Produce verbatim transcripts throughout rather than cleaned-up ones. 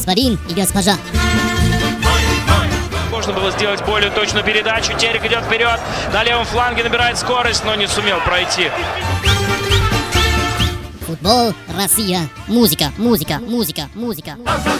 Господин и госпожа. Можно было сделать более точную передачу. Терек идет вперед. На левом фланге набирает скорость, но не сумел пройти. Футбол, Россия. Музыка, музыка, музыка, музыка.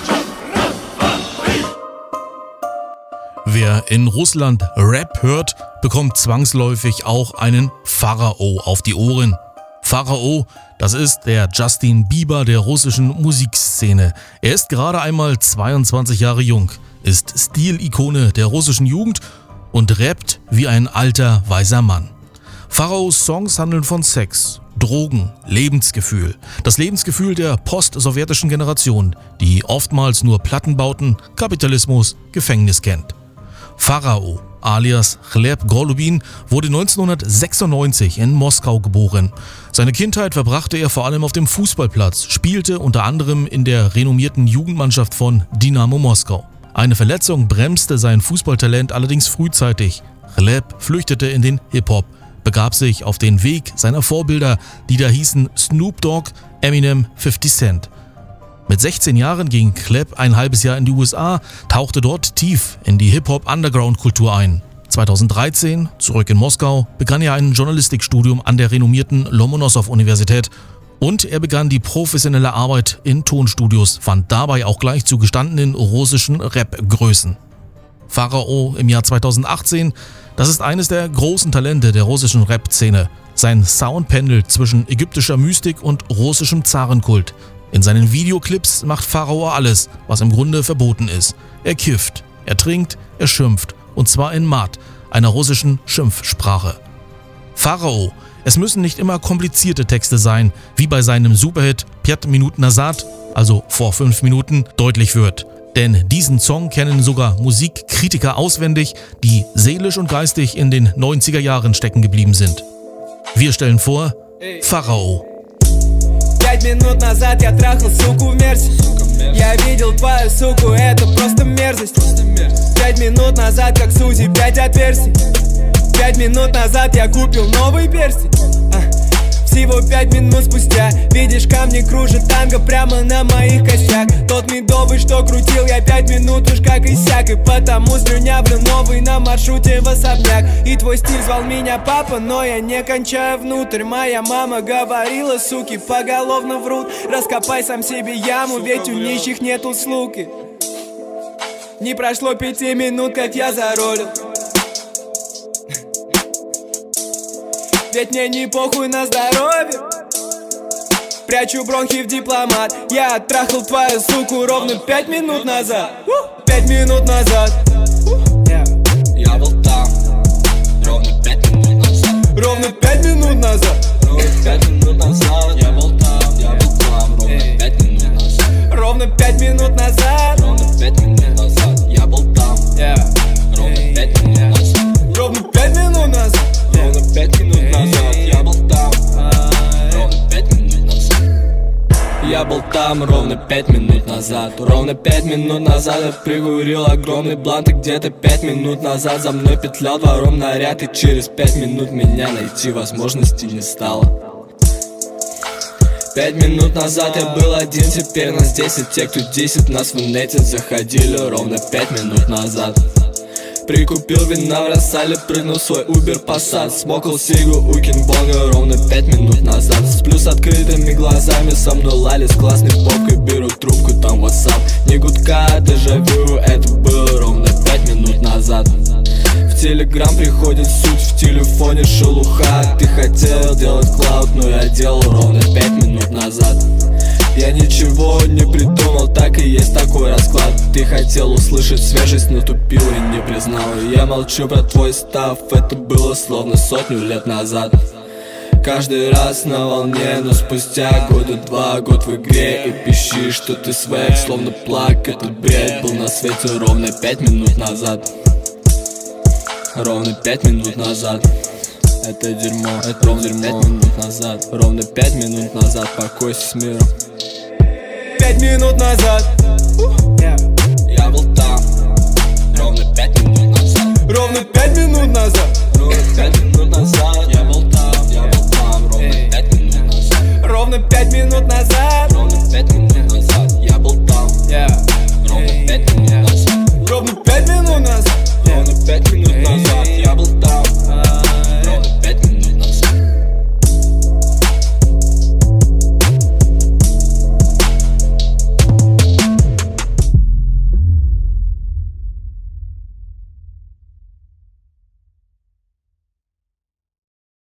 Wer in Russland Rap hört, bekommt zwangsläufig auch einen Pharao auf die Ohren. Pharao, das ist der Justin Bieber der russischen Musikszene. Er ist gerade einmal zweiundzwanzig Jahre jung, ist Stilikone der russischen Jugend und rappt wie ein alter, weiser Mann. Pharaos Songs handeln von Sex, Drogen, Lebensgefühl. Das Lebensgefühl der post-sowjetischen Generation, die oftmals nur Plattenbauten, Kapitalismus, Gefängnis kennt. Pharao, alias Gleb Golubin, wurde neunzehnhundertsechsundneunzig in Moskau geboren. Seine Kindheit verbrachte er vor allem auf dem Fußballplatz, spielte unter anderem in der renommierten Jugendmannschaft von Dynamo Moskau. Eine Verletzung bremste sein Fußballtalent allerdings frühzeitig. Gleb flüchtete in den Hip-Hop, begab sich auf den Weg seiner Vorbilder, die da hießen Snoop Dogg, Eminem, fifty Cent. Mit sechzehn Jahren ging Gleb ein halbes Jahr in die U S A, tauchte dort tief in die Hip-Hop-Underground-Kultur ein. zweitausenddreizehn, zurück in Moskau, begann er ein Journalistikstudium an der renommierten Lomonossow-Universität und er begann die professionelle Arbeit in Tonstudios, fand dabei auch gleich zu gestandenen russischen Rap-Größen. Pharao im Jahr zweitausendachtzehn, das ist eines der großen Talente der russischen Rap-Szene. Sein Sound pendelt zwischen ägyptischer Mystik und russischem Zarenkult. In seinen Videoclips macht Pharao alles, was im Grunde verboten ist. Er kifft, er trinkt, er schimpft, und zwar in Mat, einer russischen Schimpfsprache. Pharao, es müssen nicht immer komplizierte Texte sein, wie bei seinem Superhit Pět minut nazad, also vor fünf Minuten, deutlich wird. Denn diesen Song kennen sogar Musikkritiker auswendig, die seelisch und geistig in den neunziger Jahren stecken geblieben sind. Wir stellen vor, Pharao. Пять минут назад я трахал суку в мерсе. Я видел твою суку, это просто мерзость. Пять минут назад, как Сузи, пять отверстий. Пять минут назад я купил новый перстень. Всего пять минут спустя видишь, камни кружат танго прямо на моих костях. Тот медовый, что крутил я пять минут уж как иссяк. И потому слюнявлю новый на маршруте в особняк. И твой стиль звал меня папа, но я не кончаю внутрь. Моя мама говорила, суки поголовно врут. Раскопай сам себе яму, ведь у нищих нету слуги. Не прошло пяти минут, как я заролил. Ведь мне не похуй на здоровье. Прячу бронхи в дипломат. Я оттрахал твою суку ровно пять минут назад. Пять минут назад. Я был там ровно пять минут назад. Ровно пять минут назад. Ровно пять минут назад. Я был там, я был там ровно пять минут назад. Ровно пять минут назад. Ровно пять минут назад. Я был там. Ровно пять минут назад. Ровно пять минут назад. Ровно пять минут назад я был там. Ровно пять минут назад. Я был там ровно пять минут назад. Ровно пять минут назад я прикурил огромный блант. И где-то пять минут назад за мной петлял двором наряд. И через пять минут меня найти возможности не стало. Пять минут назад я был один, теперь нас десять. Те, кто десять нас в инете заходили ровно пять минут назад. Прикупил вина в рассале, прыгнул в свой Uber Passat. Смокал сигу у Кинг-Бонга ровно пять минут назад. Сплю с открытыми глазами, со мной лали с классной попкой. Беру трубку, там WhatsApp. Не гудка, а дежавю, это было ровно пять минут назад. В Телеграм приходит суть, в телефоне шелуха. Ты хотел делать клауд, но я делал ровно пять минут назад. Я ничего не придумал, так и есть такой расклад. Ты хотел услышать свежесть, но тупил и не признал. Я молчу про твой став, это было словно сотню лет назад. Каждый раз на волне, но спустя года два, год в игре. И пищишь, что ты свек, словно плак, этот бред был на свете ровно пять минут назад. Ровно пять минут назад. Это дерьмо, это ровно пять минут назад. Ровно пять минут назад, покойся с миром. Пять минут назад. Я был там. Ровно пять минут назад. Ровно пять минут назад. Ровно пять минут назад. Я был там, я был там. Ровно пять минут назад. Ровно пять минут назад. Ровно пять минут назад. Я был там.